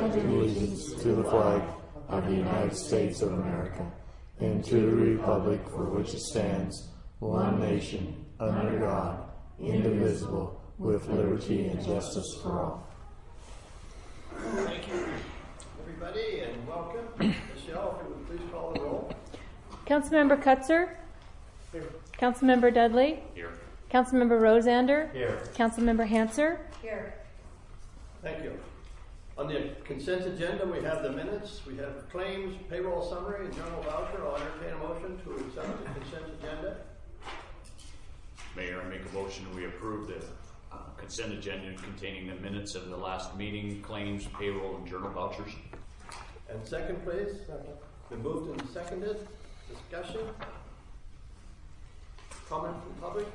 allegiance to the flag of the United States of America and to the republic for which it stands, one nation, under God, indivisible, with liberty and justice for all. Thank you, everybody, and welcome. Michelle, if you would please call the roll. Councilmember Cutzer. Here. Councilmember Dudley. Here. Councilmember Rosander. Here. Councilmember Hanser. Here. Thank you. On the consent agenda, we have the minutes, we have claims, payroll summary, and journal voucher. I'll entertain a motion to accept the consent agenda. Mayor, I make a motion we approve the consent agenda containing the minutes of the last meeting, claims, payroll, and journal vouchers. And second, please. Been moved and seconded. Discussion. Comment from the public.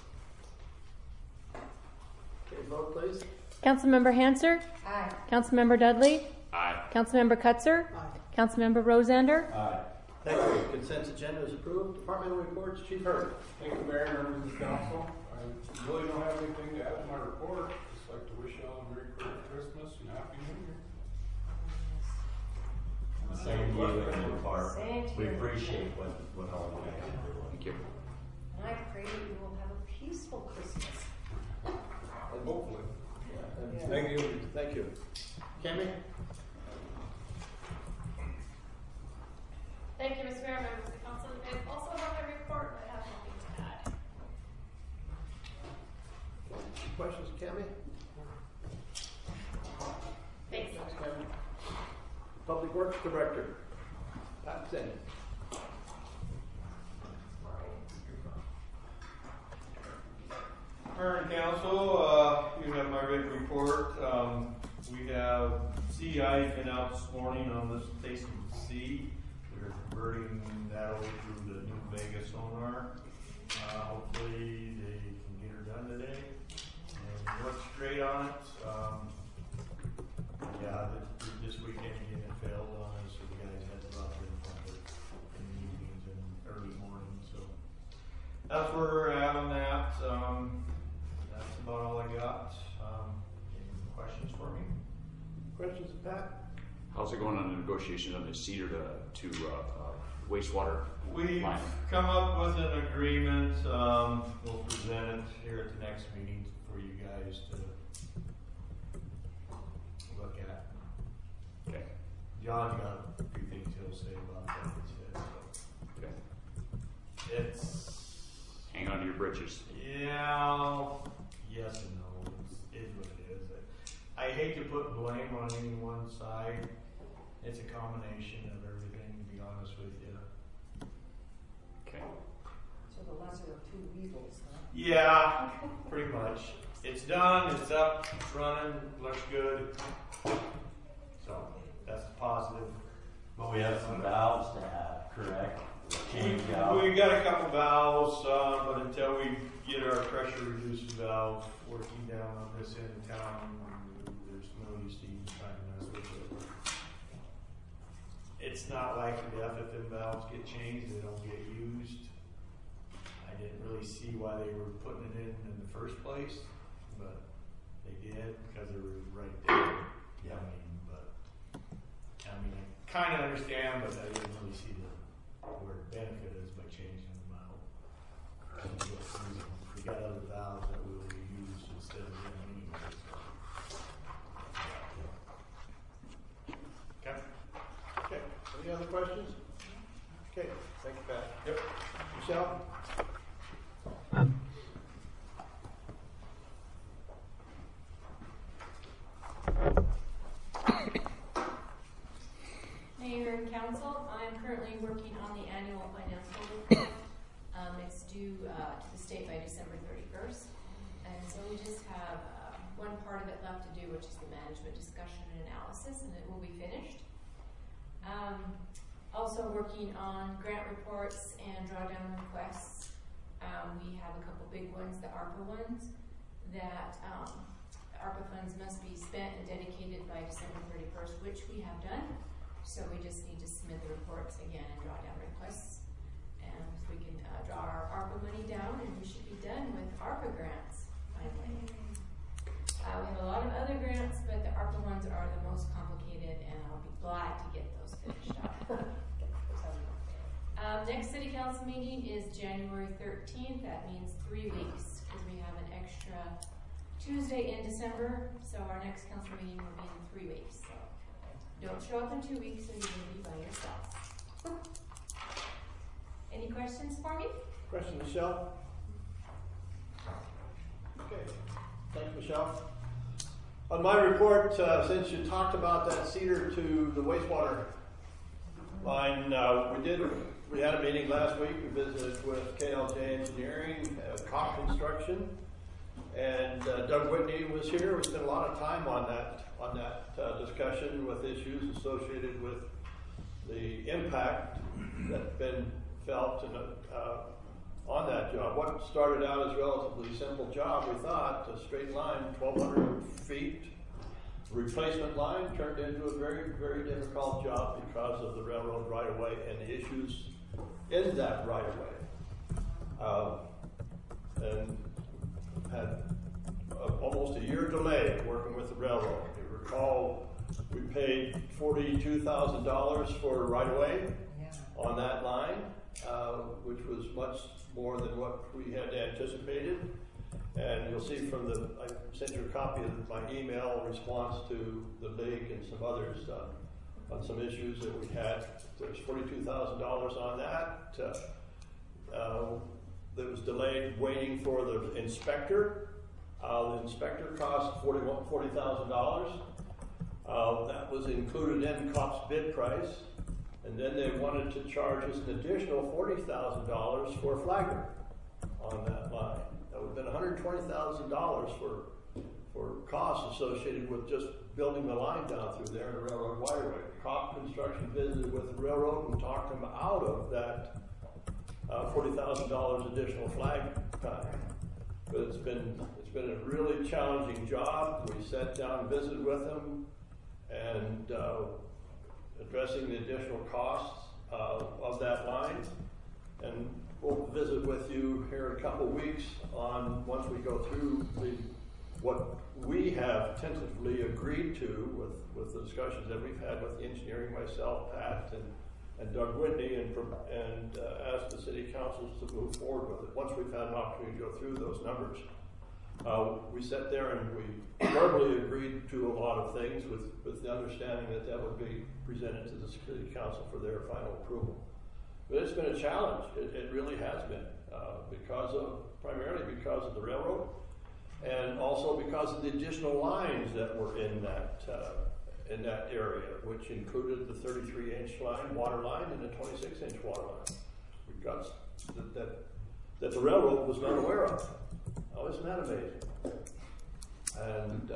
Okay, vote please. Councilmember Hanser. Aye. Councilmember Dudley. Aye. Councilmember Cutzer. Aye. Councilmember Rosander. Aye. Thank you. Consent agenda is approved. Departmental reports, Chief Hurd. Thank you, Mayor, members of the council. I really don't have anything to add to my report. Just like to wish y'all a Merry Christmas and Happy New Year. Same to you and your part. Same to We you. appreciate what all of you guys are doing. Thank you. And I pray that you will have a peaceful Christmas. Hopefully. Yeah. Thank you. Thank you. Cammy? Thank you, Mr. Mayor, members of the council. I also have a report, but I have nothing to add. Questions, Cammy? Thanks. Thanks, Cammy. Public Works Director, Pat Zinn. Mayor and Council, you have my written report. We have CEI been out this morning on this Station C. We're converting that over to the new Vega sonar. Hopefully they can get her done today and work straight on it. Yeah, this weekend again it failed on us, so the guys had to drop in the evenings and early morning. So that's where we're at on that. That's about all I got. Any questions for me? Questions, Pat? How's it going on the negotiation of the Cedar to wastewater We've line? come up with an agreement. We'll present it here at the next meeting for you guys to look at. Okay. John's got a few things he'll say about that. He said, so. Okay. It's Hang on to your britches. yeah, yes and no. It's what it is. I hate to put blame on any one side. It's a combination of everything, to be honest with you. Okay. So the lesser of two evils, huh? Yeah, pretty much. It's done, it's up, it's running, looks good. So that's the positive. But we have some valves to add, correct? Change out. We got a couple valves, but until we get our pressure reducing valve working down on this end of town, there's no use to even trying to mess with it. It's not likely that if them valves get changed, they don't get used. I didn't really see why they were putting it in the first place, but they did because they were right there. Yeah. I mean, I kind of understand, but I didn't really see where the benefit is by changing them out. We got other valves that we will use instead of them anyways. Okay. Okay. Any other questions? Okay. Thank you, Pat. Yep. Michelle? Mayor and council, I am currently working on the annual financial report. It's due to the state by December 31st. And so we just have one part of it left to do, which is the management discussion and analysis, and it will be finished. Also working on grant reports and drawdown requests. We have a couple big ones, the ARPA ones, that ARPA funds must be spent and dedicated by December 31st, which we have done. So we just need to submit the reports again and draw down requests. And we can draw our ARPA money down, and we should be done with ARPA grants, finally. We have a lot of other grants, but the ARPA ones are the most complicated council meeting is January 13th. That means 3 weeks because we have an extra Tuesday in December. So our next council meeting will be in 3 weeks. So don't show up in 2 weeks or you're going to be by yourself. Any questions for me? Question, Michelle? Okay, thanks, Michelle. On my report, since you talked about that cedar to the wastewater line, we had a meeting last week. We visited with KLJ Engineering, Koch Construction, and Doug Whitney was here. We spent a lot of time on that discussion with issues associated with the impact that's been felt on that job. What started out as a relatively simple job, we thought, a straight line, 1,200 feet, replacement line, turned into a very, very difficult job because of the railroad right-of-way and the issues in that right-of-way. And had almost a year delay working with the railroad. You recall, we paid $42,000 for right-of-way on that line, which was much more than what we had anticipated. And you'll see from I sent you a copy of my email response to the league and some others on some issues that we had. There's $42,000 on that. That was delayed waiting for the inspector. The inspector cost $40,000. That was included in COP's bid price. And then they wanted to charge us an additional $40,000 for a flagger on that line. That would have been $120,000 for costs associated with just building the line down through there in the railroad waterway. COP Construction visited with the railroad and talked them out of that $40,000 additional flag time. But it's been a really challenging job. We sat down and visited with them and addressing the additional costs of that line. And we'll visit with you here in a couple of weeks on once we go through what we have tentatively agreed to with the discussions that we've had with the engineering, myself, Pat, and Doug Whitney, and asked the city councils to move forward with it. Once we've had an opportunity to go through those numbers, we sat there and we verbally agreed to a lot of things with the understanding that would be presented to the city council for their final approval. But it's been a challenge. It really has been, primarily because of the railroad, and also because of the additional lines that were in that area, which included the 33-inch line, water line, and the 26-inch water line. We've got that the railroad was not aware of. Oh, isn't that amazing? And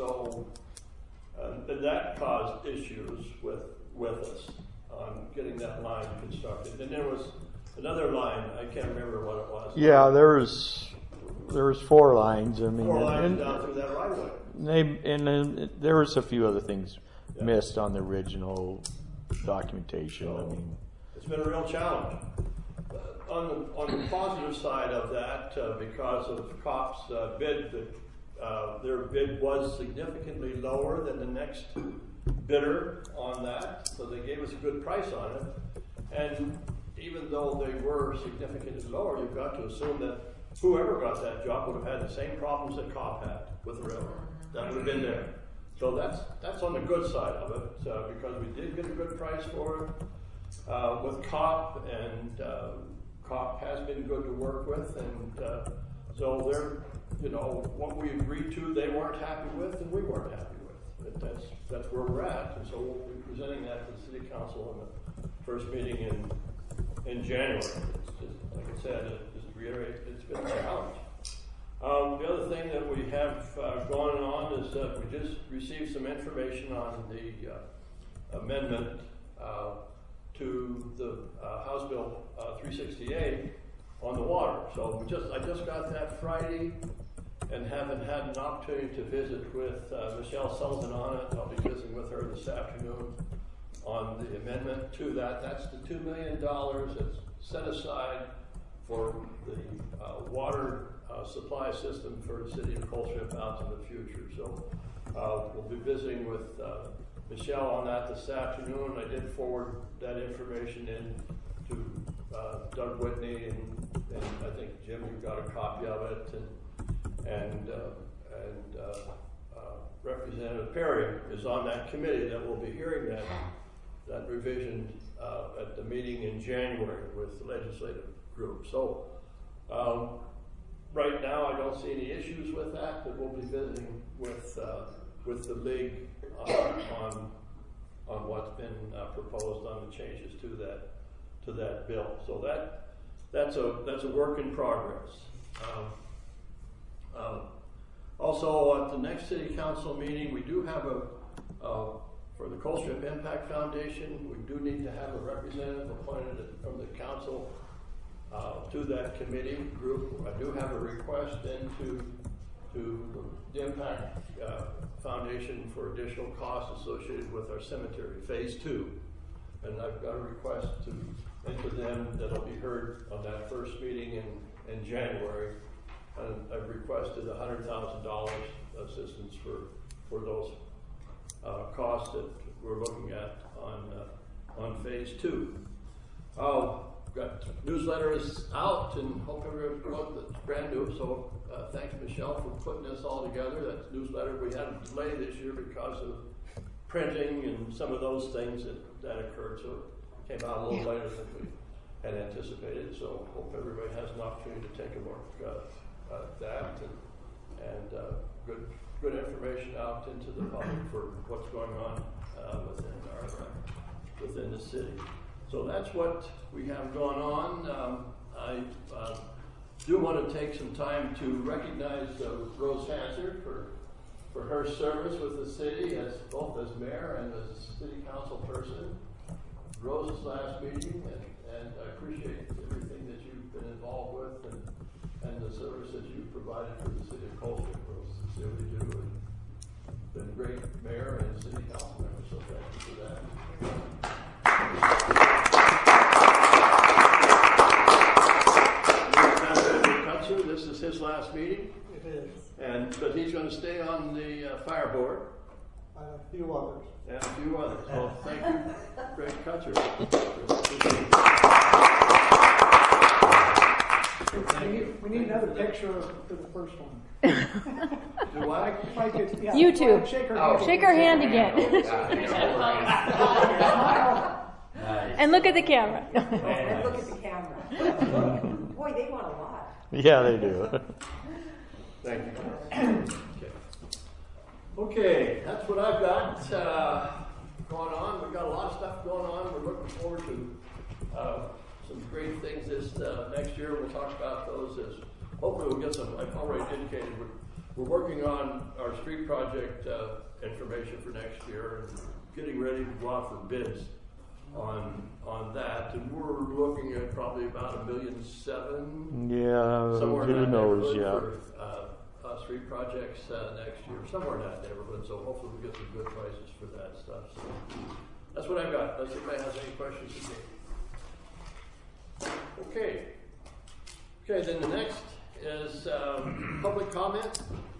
and that caused issues with us on getting that line constructed. And there was another line, I can't remember what it was. Yeah, there was 4 lines. I mean, 4 lines down through that right of way. And then there was a few other things missed on the original documentation. So, I mean, it's been a real challenge. On the positive side of that, because of COP's bid, their bid was significantly lower than the next bidder on that, so they gave us a good price on it. And even though they were significantly lower, you've got to assume that whoever got that job would have had the same problems that COP had with the railroad. That would have been there. So that's on the good side of it, because we did get a good price for it with COP, and COP has been good to work with, and so they're, what we agreed to, they weren't happy with, and we weren't happy with. That's where we're at, and so we'll be presenting that to the city council in the first meeting in January. It's just, like I said, just to reiterate, it's been a challenge. The other thing that we have going on is that we just received some information on the amendment to the House Bill 368 on the water. So I just got that Friday and haven't had an opportunity to visit with Michelle Sullivan on it. I'll be visiting with her this afternoon on the amendment to that. That's the $2 million that's set aside for the water supply system for the city of Colstrip out in the future. So we'll be visiting with Michelle on that this afternoon. I did forward that information in to Doug Whitney and I think Jim, you got a copy of it, and Representative Perry is on that committee that will be hearing that revision at the meeting in January with the legislative group. So right now I don't see any issues with that, but we'll be visiting with the league on what's been proposed on the changes to that bill. So that's a work in progress. Also, at the next City Council meeting, we do have for the Colstrip Impact Foundation, we do need to have a representative appointed from the council to that committee group. I do have a request into the Impact Foundation for additional costs associated with our cemetery, Phase 2. And I've got a request into them that'll be heard on that first meeting in January. And I've requested $100,000 assistance for those costs that we're looking at on Phase 2. Got newsletter is out, and hope everyone that's brand new. So thanks, Michelle, for putting this all together. That newsletter, we had a delay this year because of printing and some of those things that occurred. So it came out a little later than we had anticipated. So hope everybody has an opportunity to take a look at that and good information out into the public for what's going on within the city. So that's what we have going on. I do want to take some time to recognize Rose Hansard for her service with the city as both as mayor and as city council person. Rose's last meeting, and I appreciate everything that you've been involved with and the service that you've provided for the city of Colstrip. Rose, sincerely do. And been a great mayor and city council member, so thank you for that. This is his last meeting. It is. But he's going to stay on the fire board. And a few others. And a few others. Well, thank you, Greg Kutzer. We need another picture for the first one. Do I? If I could, yeah, You too. Shake her hand. Shake her hand again. And look at the camera. And look at the camera. Boy, they want a lot. Yeah, they do. Thank you. Okay, that's what I've got going on. We've got a lot of stuff going on. We're looking forward to some great things this next year. We'll talk about those as hopefully we'll get some. I've already indicated we're working on our street project information for next year and getting ready to go out for bids on that, and we're looking at probably about $1.7 million. Yeah, Somewhere in who that knows? neighborhood Yeah. for street projects next year, somewhere in that neighborhood. So hopefully we get some good prices for that stuff. So that's what I've got. Unless anybody has any questions for me. Okay. Then the next is public comment.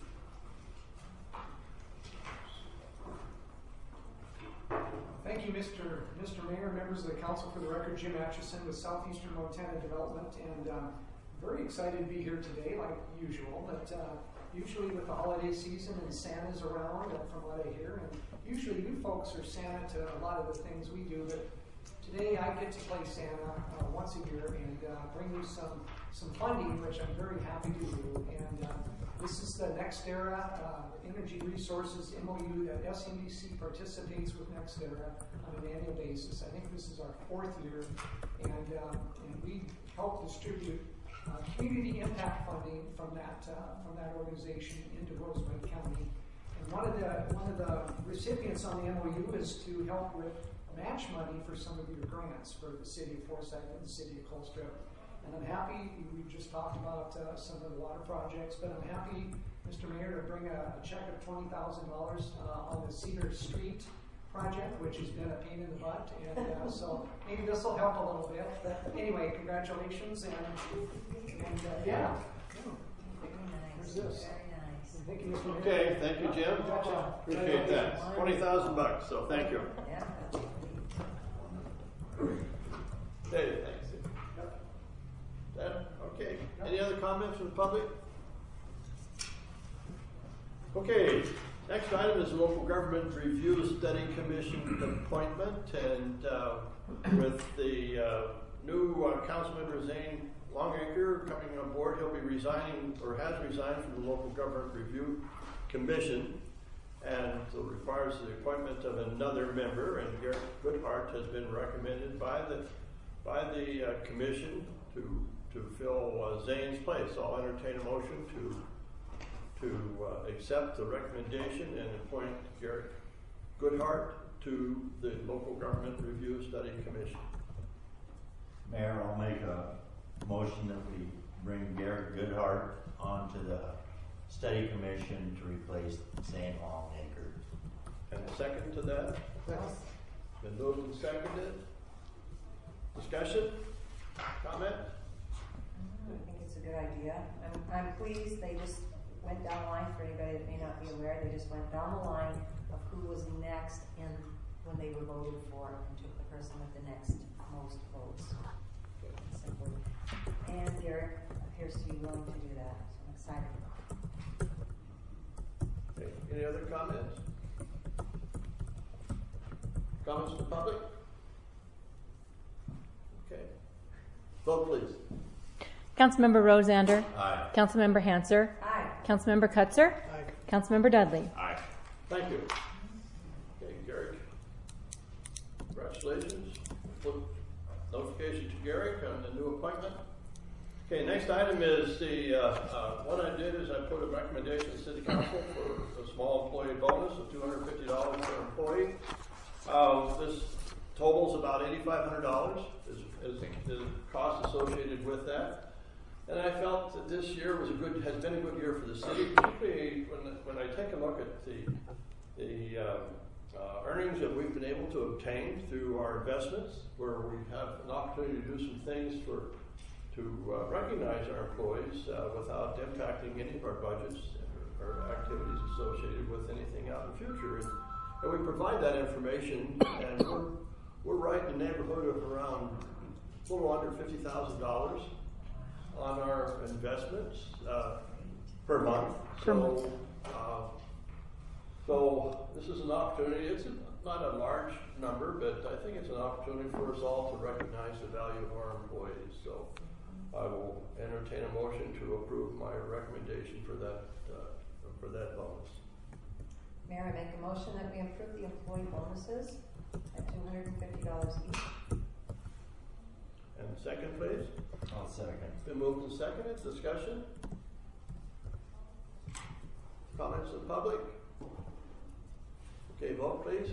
Thank you, Mr. Mayor, members of the council. For the record, Jim Atchison with Southeastern Montana Development, and very excited to be here today, like usual. But usually with the holiday season and Santa's around, from what I hear, and usually you folks are Santa to a lot of the things we do. But today I get to play Santa once a year and bring you some funding, which I'm very happy to do. And this is the NextEra Energy Resources MOU that SMBC participates with NextEra on an annual basis. I think this is our 4th year, and we help distribute community impact funding from that organization into Rosewood County. And one of the recipients on the MOU is to help with match money for some of your grants for the city of Forsyth and the city of Colstrip. And I'm happy, we just talked about some of the water projects, but I'm happy, Mr. Mayor, to bring a check of $20,000 on the Cedar Street project, which has been a pain in the butt. And so maybe this will help a little bit. But anyway, congratulations. And yeah. There's this. Thank you, Mr. Mayor. Okay, thank you, Jim. Appreciate that. $20,000. So thank you. Dave, thanks. Okay. Any other comments from the public? Okay. Next item is the Local Government Review Study Commission appointment, and with the new Councilmember Zane Longacre coming on board, he'll be resigning, or has resigned from the Local Government Review Commission, and so requires the appointment of another member, and Garrett Goodhart has been recommended by the commission to fill Zane's place. I'll entertain a motion to accept the recommendation and appoint Garrett Goodhart to the Local Government Review Study Commission. Mayor, I'll make a motion that we bring Garrett Goodhart onto the study commission to replace Zane Longacre. And a second to that? Been moved and seconded. Discussion? Comment? I think it's a good idea. I'm pleased they just went down the line. For anybody that may not be aware, they just went down the line of who was next in when they were voted for and took the person with the next most votes. Simply. And Derek appears to be willing to do that, so I'm excited. Okay. Any other comments? Comments from the public? Okay. Vote please. Councilmember Rosander. Aye. Councilmember Hanser. Aye. Councilmember Cutzer. Aye. Councilmember Dudley. Aye. Thank you. Okay, Garrick. Congratulations. Notification to Garrick on the new appointment. Okay, next item is the, what I did is I put a recommendation to the City Council for a small employee bonus of $250 per employee. This totals about $8,500 is the cost associated with that. And I felt that this year has been a good year for the city, particularly when I take a look at the earnings that we've been able to obtain through our investments, where we have an opportunity to do some things to recognize our employees without impacting any of our budgets or activities associated with anything out in the future. And we provide that information, and we're right in the neighborhood of around a little under $50,000 on our investments per month. So this is an opportunity. It's not a large number, but I think it's an opportunity for us all to recognize the value of our employees. So I will entertain a motion to approve my recommendation for that bonus. Mayor, I make a motion that we approve the employee bonuses at $250 each. And second, please. I'll second. Been moved and seconded. Discussion? Comments of the public? Okay, vote please.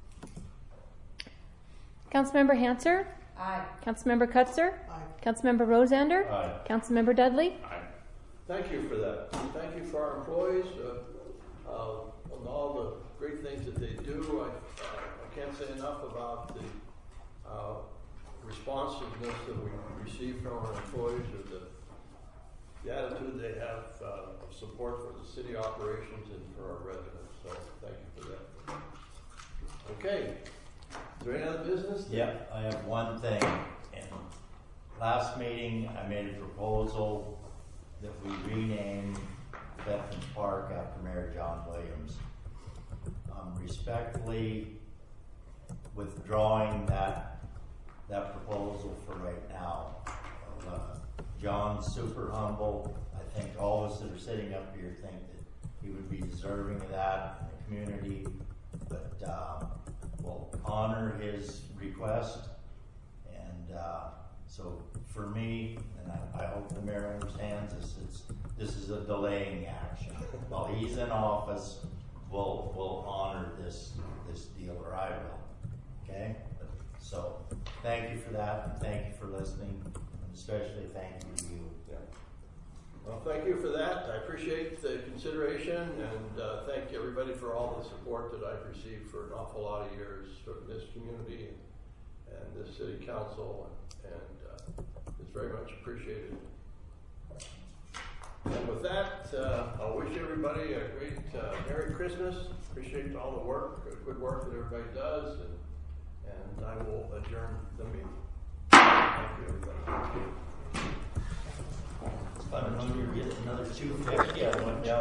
Councilmember Hanser. Aye. Councilmember Cutzer. Aye. Councilmember Rosander. Aye. Councilmember Dudley. Aye. Thank you for that. Thank you for our employees and all the great things that they do. I can't say enough about the responsiveness that we receive from our employees, or the attitude they have of support for the city operations and for our residents. So thank you for that. Okay. Is there any other business? Yep, I have one thing. In last meeting, I made a proposal that we rename Veterans Park after Mayor John Williams. I'm respectfully withdrawing that proposal for right now. John's super humble. I think all of us that are sitting up here think that he would be deserving of that in the community, but we'll honor his request. And so for me, and I hope the mayor understands this is a delaying action. While he's in office, we'll honor this deal, or I will. Okay? So thank you for that, and thank you for listening, and especially thank you to you. Yeah. Well, thank you for that. I appreciate the consideration, and thank everybody for all the support that I've received for an awful lot of years from this community and this city council, and it's very much appreciated. And with that, I'll wish everybody a great Merry Christmas. Appreciate all the work, good work that everybody does, and I will adjourn the meeting. Thank you, everybody. I don't know, you're getting another 250, I went down